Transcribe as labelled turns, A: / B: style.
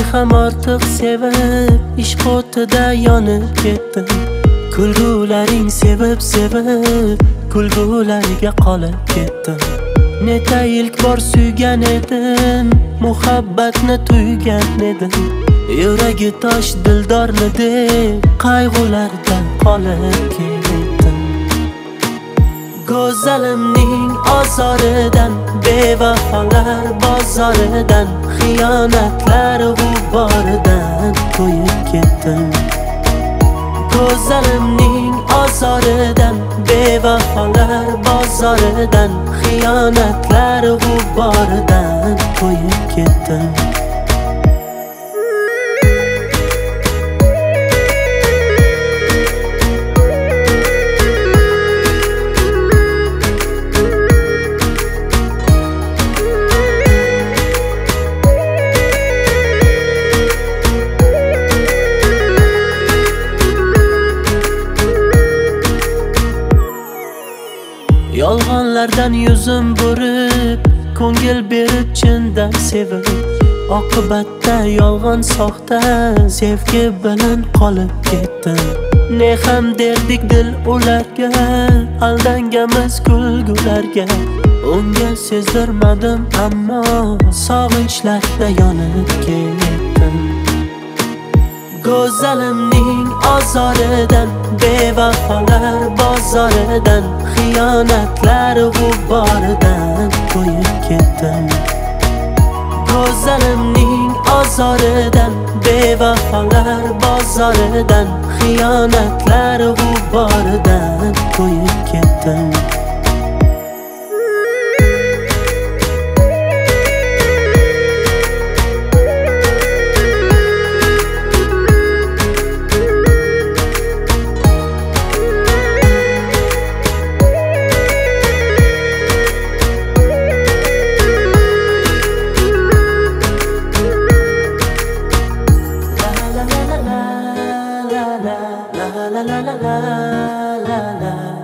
A: ham ortiq sevib ishq o'tida yonib ketdim. Kulgularing sevib kulgulariga qolib ketdim. Neta ilk bor suygan edim, muhabbatni tuygan edim. Yuragi tosh dildorni deb qayg'ulardan qolib ketdim. Go'zalimning ozoridan, bevafolar bozoridan, xiyonatlar g'uboridan to'yib ketdim. Go'zalimning ozoridan, bevafolar bozoridan, xiyonatlar g'uboridan to'yib ketdim. Yolg'onlardan yuzim burib, ko'ngil berib chindan sevib, oqibatda yolg'on soxta sevgi bilan qolib ketdim. Ne ham derdik dil ularga, aldanganmiz kulgularga. Unga sezdirmadim ammo sog'inchlarda yonib ketdim. Go'zalimning ozoridan, bevafolar bozoridan, xiyonatlar g'uboridan to'yib ketdim. Go'zalimning ozoridan, bevafolar bozoridan, xiyonatlar g'uboridan to'yib ketdim. La la la la la la la la.